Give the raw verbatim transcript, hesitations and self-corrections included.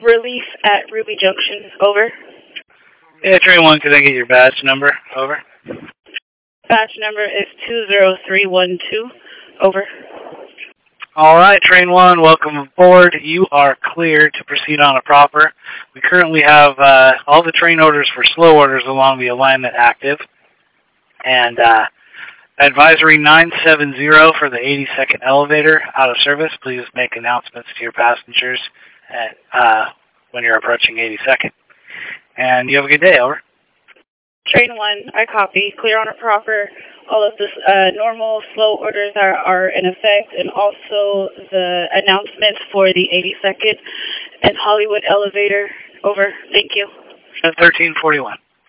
relief at Ruby Junction. Over. Yeah, train one, could I get your badge number? Over. Badge number is two zero three one two. Over. All right, train one, welcome aboard. You are clear to proceed on a proper. We currently have uh, all the train orders for slow orders along the alignment active. And uh, advisory nine seven zero for the eighty-second elevator out of service. Please make announcements to your passengers at, uh, when you're approaching eighty-second. And you have a good day, over. Train one, I copy. Clear on a proper. All of the uh, normal slow orders are, are in effect, and also the announcements for the eighty-second and Hollywood elevator. Over. Thank you. thirteen forty-one.